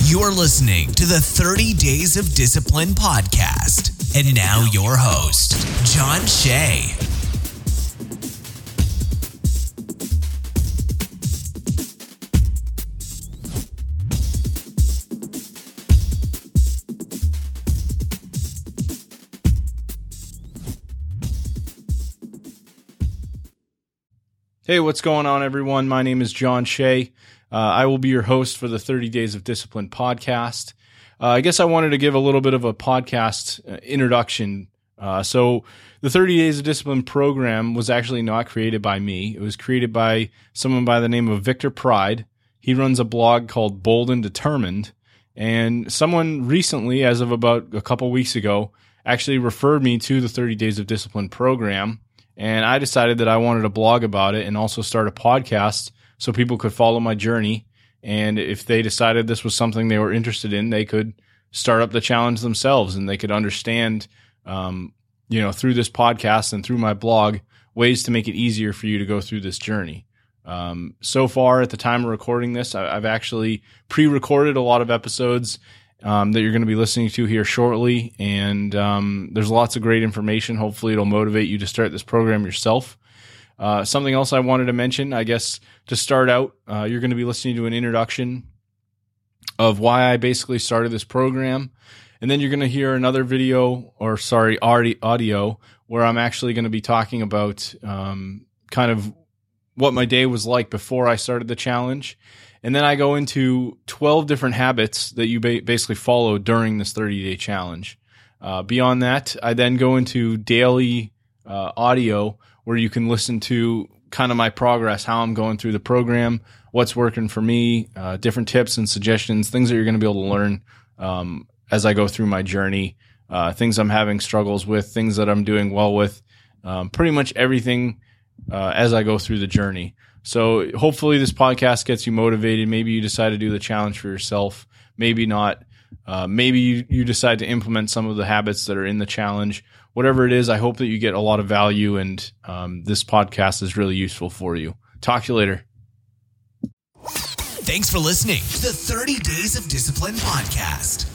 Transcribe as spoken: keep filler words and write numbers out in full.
You're listening to the thirty Days of Discipline podcast. And now your host, John Shea. Hey, what's going on, everyone? My name is John Shea. Uh, I will be your host for the thirty Days of Discipline podcast. Uh, I guess I wanted to give a little bit of a podcast uh, introduction. Uh, so the thirty Days of Discipline program was actually not created by me. It was created by someone by the name of Victor Pride. He runs a blog called Bold and Determined. And someone recently, as of about a couple weeks ago, actually referred me to the thirty Days of Discipline program. And I decided that I wanted to blog about it and also start a podcast so people could follow my journey. And if they decided this was something they were interested in, they could start up the challenge themselves, and they could understand, um, you know, through this podcast and through my blog, ways to make it easier for you to go through this journey. Um, so far, at the time of recording this, I, I've actually pre-recorded a lot of episodes Um, that you're going to be listening to here shortly. And um, there's lots of great information. Hopefully it'll motivate you to start this program yourself. Uh, something else I wanted to mention, I guess, to start out, uh, you're going to be listening to an introduction of why I basically started this program. And then you're going to hear another video, or sorry, audio, where I'm actually going to be talking about um, kind of what my day was like before I started the challenge. And then I go into twelve different habits that you ba- basically follow during this thirty-day challenge. Uh, beyond that, I then go into daily uh, audio where you can listen to kind of my progress, how I'm going through the program, what's working for me, uh, different tips and suggestions, things that you're going to be able to learn um, as I go through my journey, uh, things I'm having struggles with, things that I'm doing well with, um, pretty much everything uh, as I go through the journey. So hopefully this podcast gets you motivated. Maybe you decide to do the challenge for yourself. Maybe not. Uh, maybe you, you decide to implement some of the habits that are in the challenge. Whatever it is, I hope that you get a lot of value, and um, this podcast is really useful for you. Talk to you later. Thanks for listening to the thirty Days of Discipline podcast.